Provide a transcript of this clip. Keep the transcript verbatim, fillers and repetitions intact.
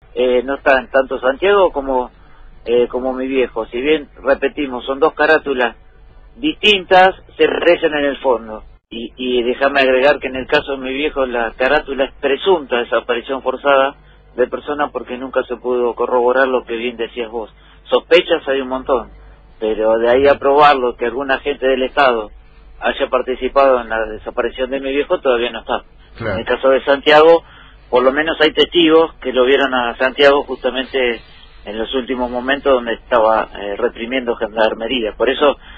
eh, no están tanto Santiago como eh, como mi viejo. Si bien, repetimos, son dos carátulas distintas, se parecen en el fondo. Y, y déjame agregar que en el caso de mi viejo la carátula es presunta desaparición forzada de persona porque nunca se pudo corroborar lo que bien decías vos. Sospechas hay un montón, pero de ahí a probarlo que algún agente del Estado haya participado en la desaparición de mi viejo todavía no está. Claro. En el caso de Santiago, por lo menos hay testigos que lo vieron a Santiago justamente en los últimos momentos donde estaba eh, reprimiendo gendarmería. Por eso